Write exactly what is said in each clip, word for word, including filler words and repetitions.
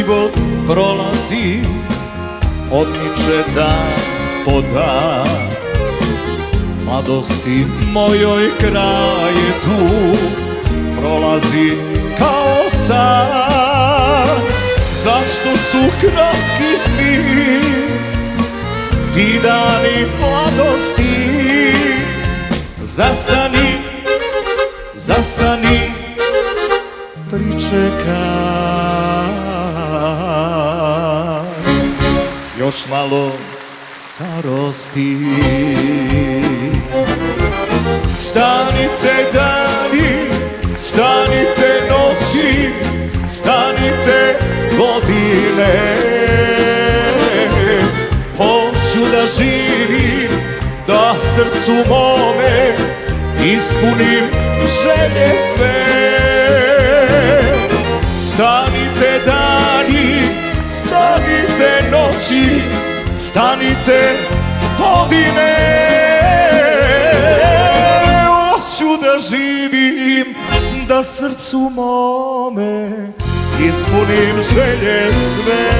Život prolazi, odmiče dan po dan. Mladosti mojoj kraj je tu, prolazi kao san. Zašto su kratki svi ti dani mladosti? Zastani, zastani, pričekaj. Još malo starosti. Stanite dani, stanite noći, stanite godine. Hoću da živim, da srcu mome ispunim želje sve. Stanite dani, stanite noći, stanite godine. Hoću da živim, da srcu mome ispunim želje sve.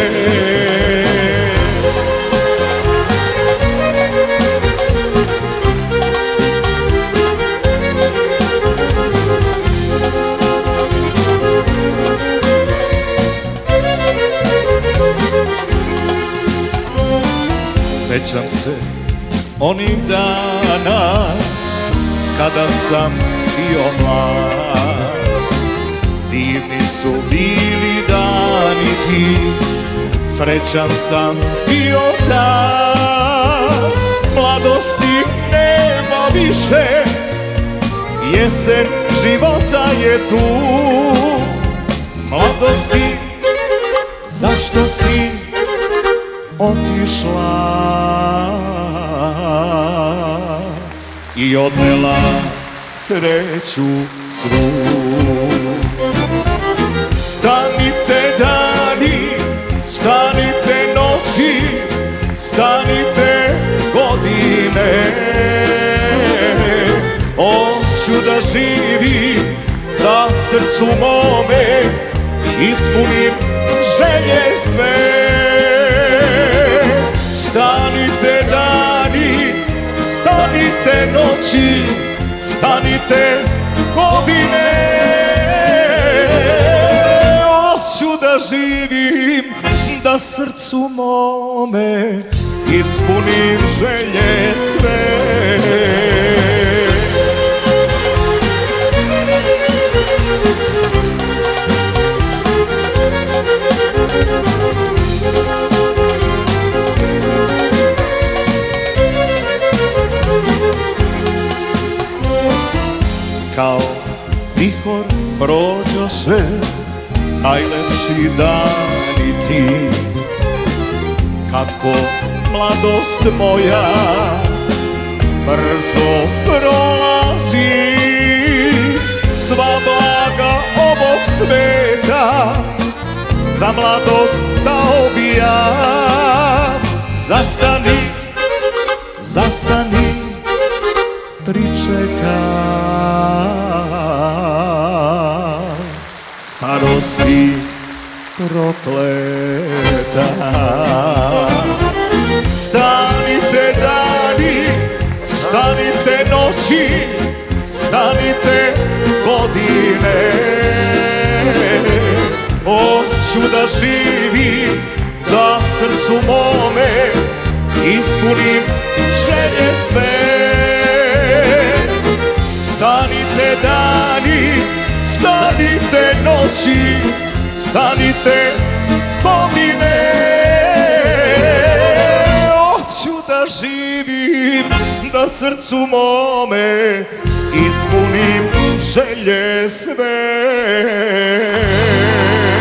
Sjećam se onih dana kada sam bio mlad. Divni su bili dani ti, srećan sam bio tad. Mladosti nema više, jesen života je tu. Mladosti, zašto si otišla i odnela sreću svu? Stanite dani, stanite noći, stanite godine. Hoću da živim, da srcu mome ispunim želje sve. Stanite dani, stanite noći, stanite godine. Hoću da živim, da srcu mome ispunim želje sve. Kao vihor prođoše najlepši dani ti. Kako mladost moja brzo prolazi. Sva blaga ovog sveta za mladost dao bi ja. Zastani, zastani, pričekaj. Starosti prokleta. Stanite dani, stanite noći, stanite godine. Hoću da živim, da srcu mome ispunim želje sve. Stanite dani, stanite noći, stanite godine. Hoću da živim, da srcu mome ispunim želje sve.